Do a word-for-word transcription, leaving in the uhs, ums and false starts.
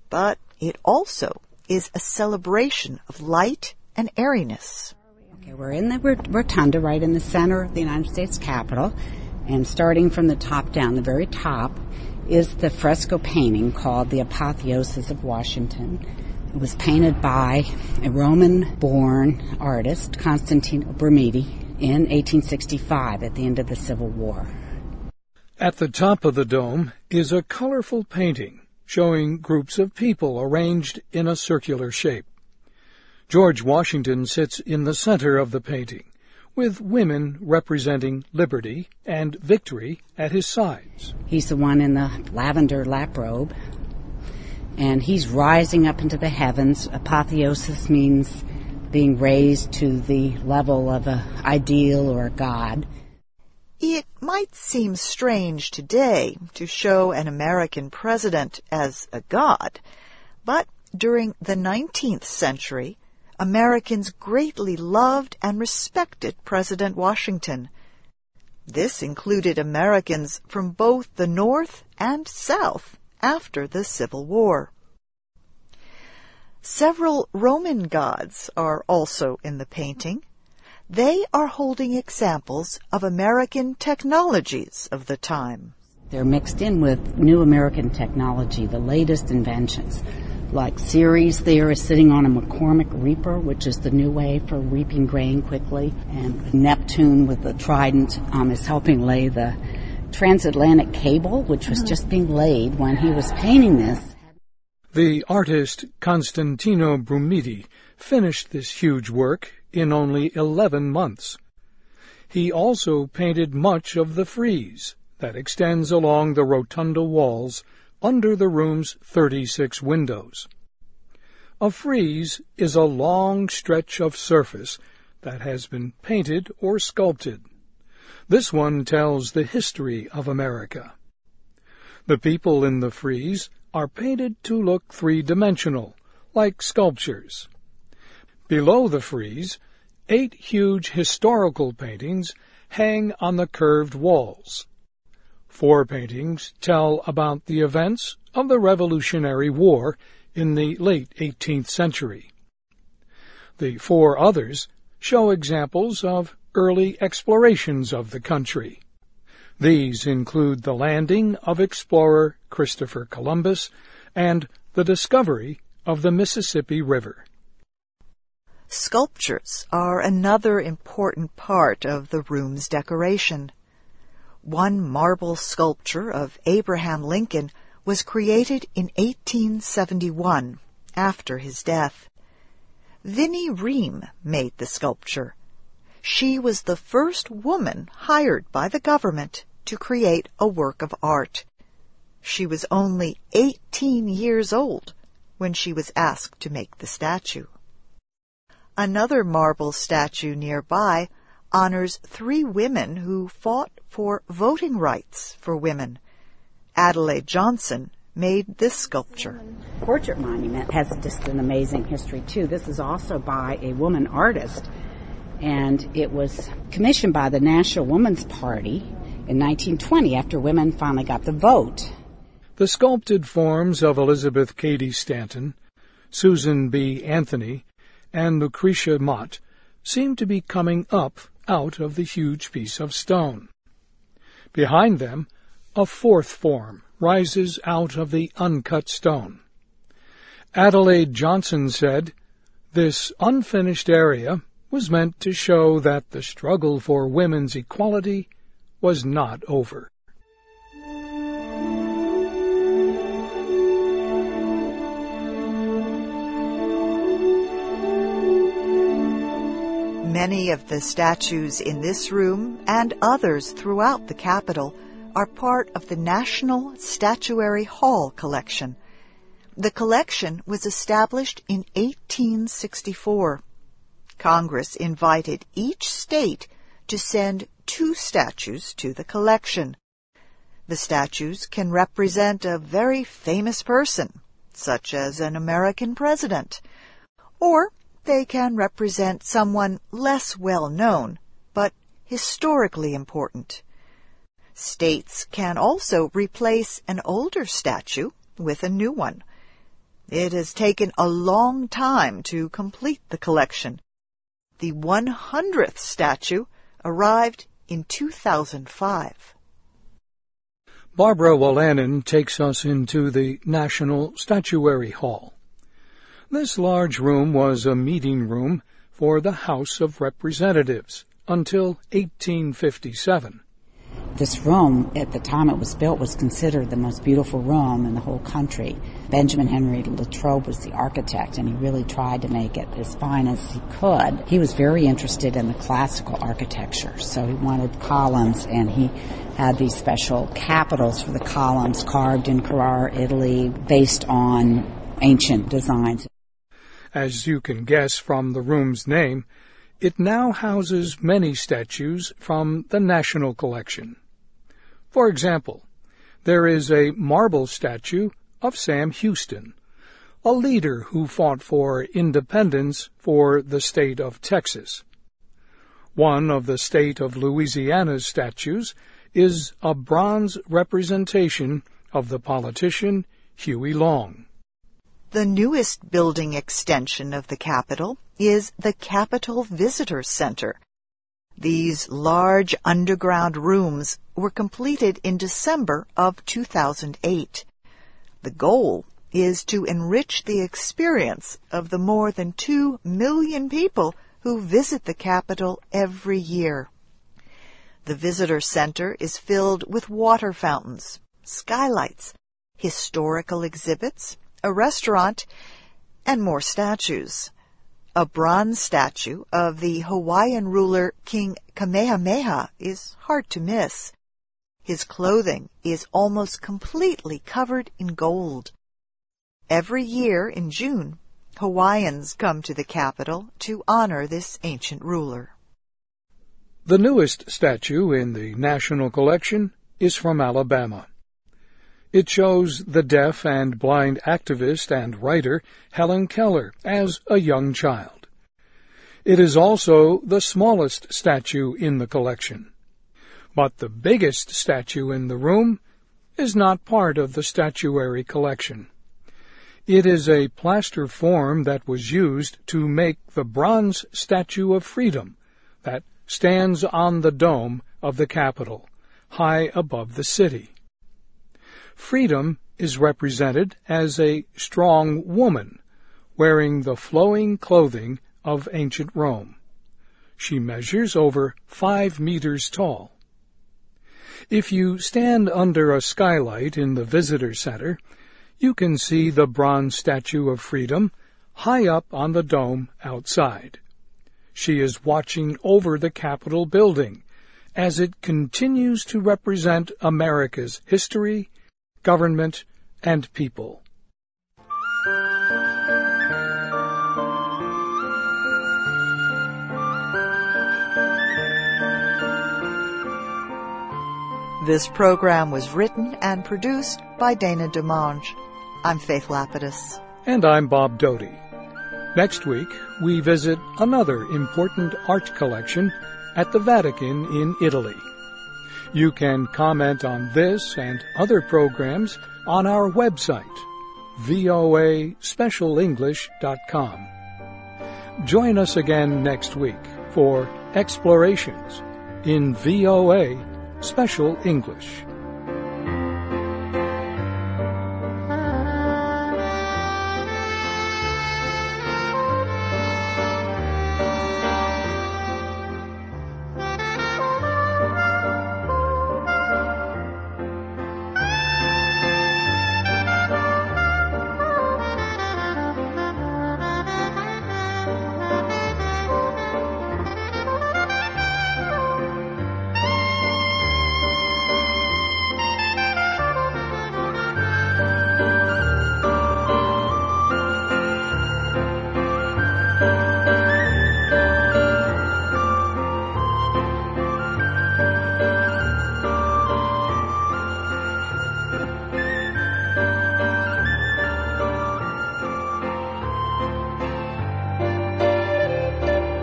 but it also is a celebration of light and airiness. Okay, we're in the rotunda right in the center of the United States Capitol, and starting from the top down, the very top, is the fresco painting called The Apotheosis of Washington. It was painted by a Roman-born artist, Constantino Brumidi, in eighteen sixty-five at the end of the Civil War. At the top of the dome is a colorful painting showing groups of people arranged in a circular shape. George Washington sits in the center of the painting, with women representing liberty and victory at his sides. He's the one in the lavender lap robe, and he's rising up into the heavens. Apotheosis means being raised to the level of an ideal or a god. It might seem strange today to show an American president as a god, but during the nineteenth century, Americans greatly loved and respected President Washington. This included Americans from both the North and South after the Civil War. Several Roman gods are also in the painting. They are holding examples of American technologies of the time. They're mixed in with new American technology, the latest inventions. Like Ceres there is sitting on a McCormick reaper, which is the new way for reaping grain quickly. And Neptune with the trident um, is helping lay the transatlantic cable, which was just being laid when he was painting this. The artist Constantino Brumidi finished this huge work in only eleven months. He also painted much of the frieze that extends along the rotunda walls under the room's thirty-six windows. A frieze is a long stretch of surface that has been painted or sculpted. This one tells the history of America. The people in the frieze are painted to look three-dimensional, like sculptures. Below the frieze, eight huge historical paintings hang on the curved walls. Four paintings tell about the events of the Revolutionary War in the late eighteenth century. The four others show examples of early explorations of the country. These include the landing of explorer Christopher Columbus and the discovery of the Mississippi River. Sculptures are another important part of the room's decoration. One marble sculpture of Abraham Lincoln was created in eighteen seventy-one, after his death. Vinnie Ream made the sculpture. She was the first woman hired by the government to create a work of art. She was only eighteen years old when she was asked to make the statue. Another marble statue nearby honors three women who fought for voting rights for women. Adelaide Johnson made this sculpture. The portrait monument has just an amazing history, too. This is also by a woman artist, and it was commissioned by the National Woman's Party in nineteen twenty after women finally got the vote. The sculpted forms of Elizabeth Cady Stanton, Susan B. Anthony, and Lucretia Mott seem to be coming up out of the huge piece of stone. Behind them, a fourth form rises out of the uncut stone. Adelaide Johnson said, "This unfinished area was meant to show that the struggle for women's equality was not over." Many of the statues in this room and others throughout the Capitol are part of the National Statuary Hall collection. The collection was established in eighteen sixty-four. Congress invited each state to send two statues to the collection. The statues can represent a very famous person, such as an American president, or they can represent someone less well known, but historically important. States can also replace an older statue with a new one. It has taken a long time to complete the collection. The one hundredth statue arrived in two thousand five. Barbara Wolanin takes us into the National Statuary Hall. This large room was a meeting room for the House of Representatives until eighteen fifty-seven. This room, at the time it was built, was considered the most beautiful room in the whole country. Benjamin Henry Latrobe was the architect, and he really tried to make it as fine as he could. He was very interested in the classical architecture, so he wanted columns, and he had these special capitals for the columns carved in Carrara, Italy, based on ancient designs. As you can guess from the room's name, it now houses many statues from the National Collection. For example, there is a marble statue of Sam Houston, a leader who fought for independence for the state of Texas. One of the state of Louisiana's statues is a bronze representation of the politician Huey Long. The newest building extension of the Capitol is the Capitol Visitor Center. These large underground rooms were completed in December of two thousand eight. The goal is to enrich the experience of the more than two million people who visit the Capitol every year. The Visitor Center is filled with water fountains, skylights, historical exhibits, a restaurant, and more statues. A bronze statue of the Hawaiian ruler King Kamehameha is hard to miss. His clothing is almost completely covered in gold. Every year in June, Hawaiians come to the Capitol to honor this ancient ruler. The newest statue in the National Collection is from Alabama. It shows the deaf and blind activist and writer Helen Keller as a young child. It is also the smallest statue in the collection. But the biggest statue in the room is not part of the statuary collection. It is a plaster form that was used to make the bronze Statue of Freedom that stands on the dome of the Capitol, high above the city. Freedom is represented as a strong woman wearing the flowing clothing of ancient Rome. She measures over five meters tall. If you stand under a skylight in the visitor center, you can see the bronze Statue of Freedom high up on the dome outside. She is watching over the Capitol building as it continues to represent America's history, government, and people. This program was written and produced by Dana DeMange. I'm Faith Lapidus. And I'm Bob Doty. Next week, we visit another important art collection at the Vatican in Italy. You can comment on this and other programs on our website, v o a special english dot com. Join us again next week for Explorations in V O A Special English.